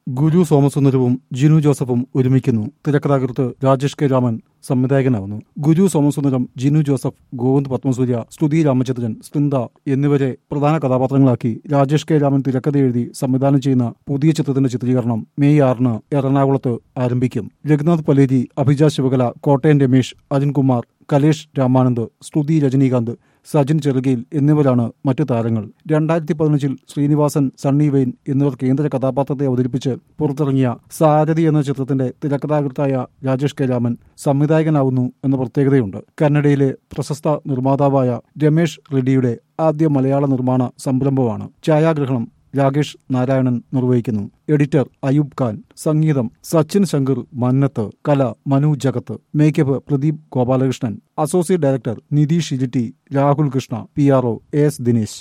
ഗുരു സോമസുന്ദരവും ജിനു ജോസഫും ഒരുമിക്കുന്നു. തിരക്കഥാകൃത്ത് രാജേഷ് കെ രാമൻ സംവിധായകനാവുന്നു. ഗുരു സോമസുന്ദരം, ജിനു ജോസഫ്, ഗോവിന്ദ് പത്മസൂര്യ, സ്തുതി രാമചന്ദ്രൻ, സ്പൃന്ദ എന്നിവരെ പ്രധാന കഥാപാത്രങ്ങളാക്കി രാജേഷ് കെ രാമൻ തിരക്കഥ എഴുതി സംവിധാനം ചെയ്യുന്ന പുതിയ ചിത്രത്തിന്റെ ചിത്രീകരണം മെയ് 6 എറണാകുളത്ത് ആരംഭിക്കും. രഘുനാഥ് പലേരി, അഭിജ ശിവകല, കോട്ടയം രമേശ്, അരുൺകുമാർ, കലേഷ് രാമാനന്ദ്, സ്തുതി രജനീകാന്ത്, സജിൻ ചെറുകയിൽ എന്നിവരാണ് മറ്റു താരങ്ങൾ. 2015 ശ്രീനിവാസൻ, സണ്ണി വെയിൻ എന്നിവർ കേന്ദ്ര കഥാപാത്രത്തെ അവതരിപ്പിച്ച് പുറത്തിറങ്ങിയ സാരഥി എന്ന ചിത്രത്തിന്റെ തിരക്കഥാകൃത്തായ രാജേഷ് കെ രാമൻ സംവിധായകനാവുന്നു എന്ന പ്രത്യേകതയുണ്ട്. കന്നഡയിലെ പ്രശസ്ത നിർമ്മാതാവായ രമേഷ് റെഡ്ഡിയുടെ ആദ്യ മലയാള നിർമ്മാണ സംരംഭമാണ്. ഛായാഗ്രഹണം രാകേഷ് നാരായണൻ നിർവഹിക്കുന്നു. എഡിറ്റർ അയൂബ് ഖാൻ. സംഗീതം സച്ചിൻ ശങ്കർ മന്നത്ത്. കല Manu Jagath. Makeup Pradeep Gopalakrishnan. Associate director Nithish Iritty, Rahul Krishna. PRO AS Dinesh.